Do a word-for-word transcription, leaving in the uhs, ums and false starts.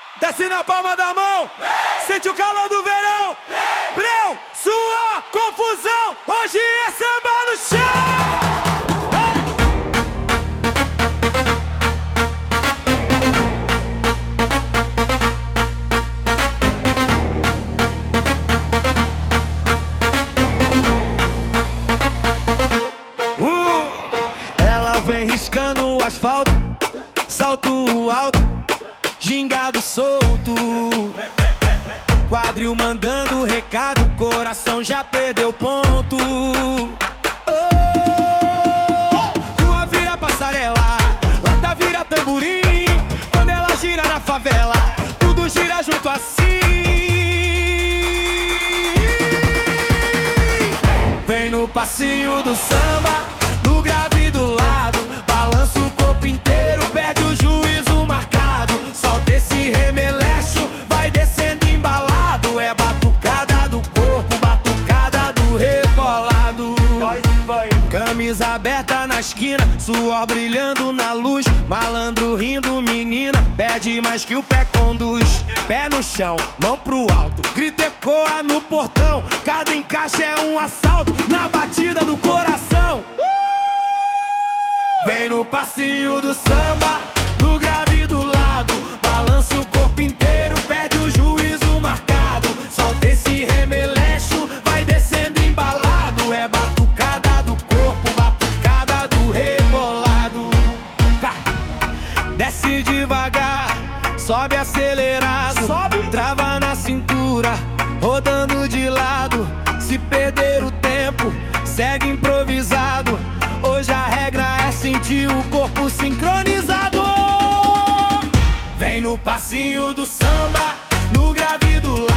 Desce na palma da mão, sente o calor do verão. Breu, sua confusão, hoje é samba no chão. Vem riscando o asfalto, salto alto, gingado solto, quadril mandando recado, coração já perdeu ponto. Oh, rua vira passarela, lata vira tamborim, quando ela gira na favela, tudo gira junto assim. Vem no passinho do samba, no grave do lado, balança o corpo inteiro, perde o juízo marcado. Solta esse remeleixo, vai descendo embalado. É batucada do corpo, batucada do rebolado. Camisa aberta na esquina, suor brilhando na luz, malandro rindo, menina, pede mais que o pé conduz. Pé no chão, mão pro alto, grito ecoa no portão, cada encaixe é um assalto na batida do coração. Vem no passinho do samba, no grave do lado, balança o corpo inteiro, perde o juízo marcado. Solta esse remeleixo, vai descendo embalado. É batucada do corpo, batucada do rebolado. Tá. Desce devagar, sobe acelerado, sobe, trava na cintura, rodando de lado. Se perder o tempo, segue improvisado. Hoje a regra é sentir o corpo sincronizado. Vem no passinho do samba, no grave do lado,